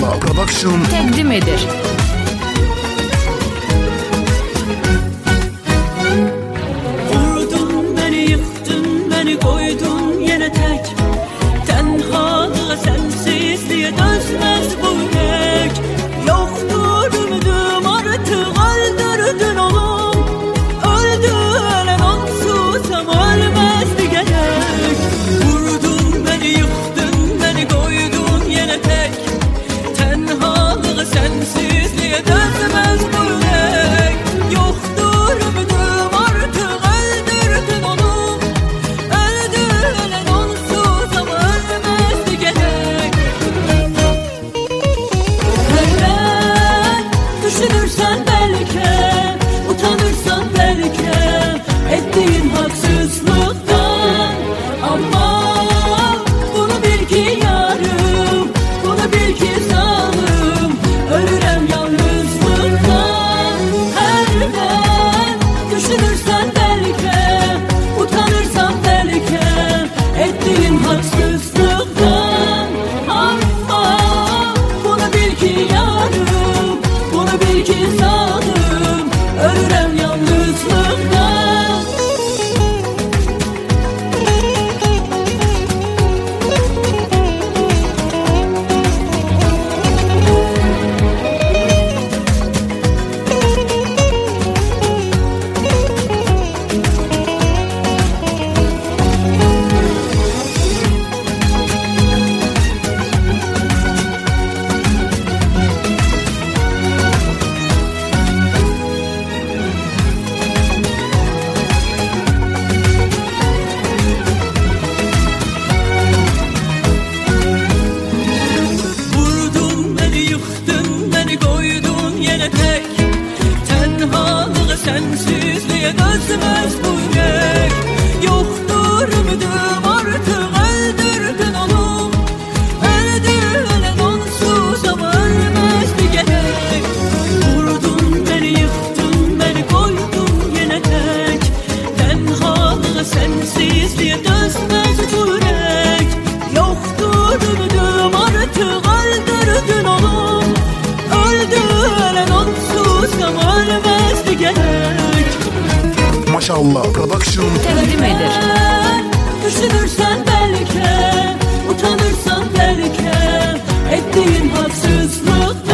Maşallah Production təqdim edir. Vurdun beni, yıktın beni, koydun yine tek. Tenhalığa, sensizliğe dözmez bu yürek. Yoktur ümidim artık, öldürdün oğlum. Öldü ölen onsuz ama ölmezdi gerek. Vurdun beni, yıktın beni, koydun yine tek. Tenhalığa, sensizliğe dözmez bu yürek. Yoktur ümidim artık, öldürdün onu. Öldü ölen onsuz ama ölmezdi gerek. Neden düşünürsen belki, utanırsan belki ettiğin haksızlıktan. Ama bunu bil ki yarım, bunu bil ki zalim, ölürüm yalnızlıktan. Neden düşünürsen belki, utanırsan belki ettiğin haksızlıktan. Ama bunu bil ki yarım, bunu bil ki zalim, ölürüm yalnızlıktan. Vurdun beni, yıktın beni, koydun yine tek. Tenhalığa, sensizliğe dözmez bu yürek. Yoktur ümidim artık, öldürdün onu. Öldü ölen onsuz ama ölmezdi gerek. Vurdun beni, yıktın beni, koydun yine tek. Tenhalığa, sensizliğe dözmez bu yürek. Yoktur ümidim artık, öldürdün onu. Öldü ölen onsuz ama ölmezdi gerek. Maşallah Production Təqdim edir. Düşünürsen belki, utanırsan belki ettiğin haksızlık.